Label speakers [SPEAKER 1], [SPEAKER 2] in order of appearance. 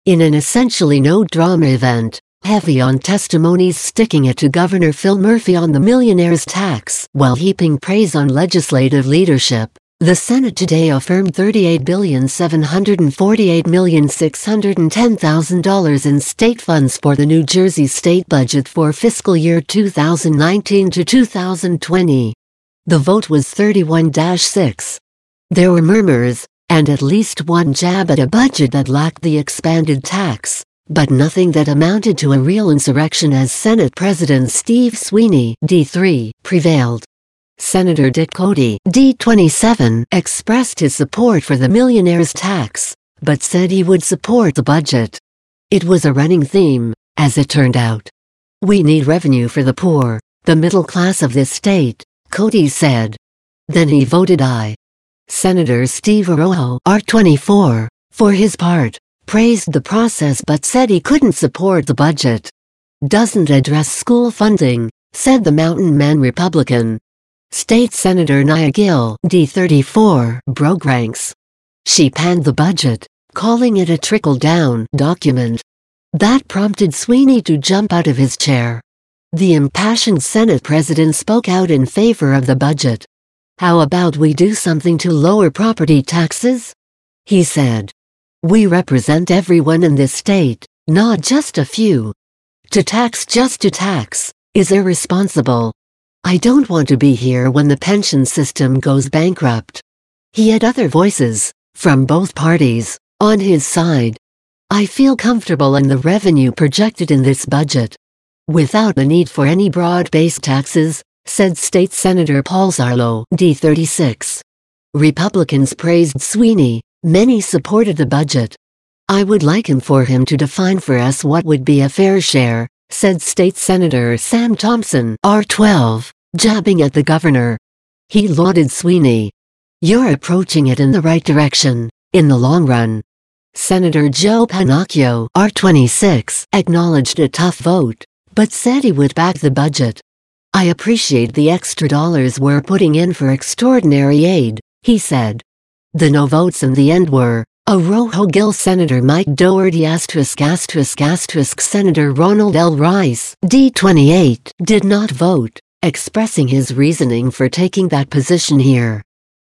[SPEAKER 1] In an essentially no-drama event, heavy on testimonies sticking it to Governor Phil Murphy on the millionaire's tax while heaping praise on legislative leadership, the Senate today affirmed $38,748,610,000 in state funds for the New Jersey state budget for fiscal year 2019 to 2020. The vote was 31-6. There were murmurs, and at least one jab at a budget that lacked the expanded tax, but nothing that amounted to a real insurrection as Senate President Steve Sweeney, D3, prevailed. Senator Dick Cody, D27, expressed his support for the millionaire's tax, but said he would support the budget. It was a running theme, as it turned out. We need revenue for the poor, the middle class of this state, Cody said. Then he voted aye. Senator Steve Arroyo, R24, for his part, praised the process but said he couldn't support the budget. Doesn't address school funding, said the Mountain Man Republican. State Senator Nia Gill, D34, broke ranks. She panned the budget, calling it a trickle-down document. That prompted Sweeney to jump out of his chair. The impassioned Senate president spoke out in favor of the budget. How about we do something to lower property taxes? He said. We represent everyone in this state, not just a few. To tax just to tax is irresponsible. I don't want to be here when the pension system goes bankrupt. He had other voices, from both parties, on his side. I feel comfortable in the revenue projected in this budget. Without the need for any broad-based taxes, said State Senator Paul Zarlow, D36. Republicans praised Sweeney, many supported the budget. I would like for him to define for us what would be a fair share, said State Senator Sam Thompson, R12, jabbing at the governor. He lauded Sweeney. You're approaching it in the right direction, in the long run. Senator Joe Pannacchio, R26, acknowledged a tough vote, but said he would back the budget. I appreciate the extra dollars we're putting in for extraordinary aid, he said. The no votes in the end were, Arroyo Gill Senator Mike Doherty ****, Senator Ronald L. Rice, D28, did not vote, expressing his reasoning for taking that position here.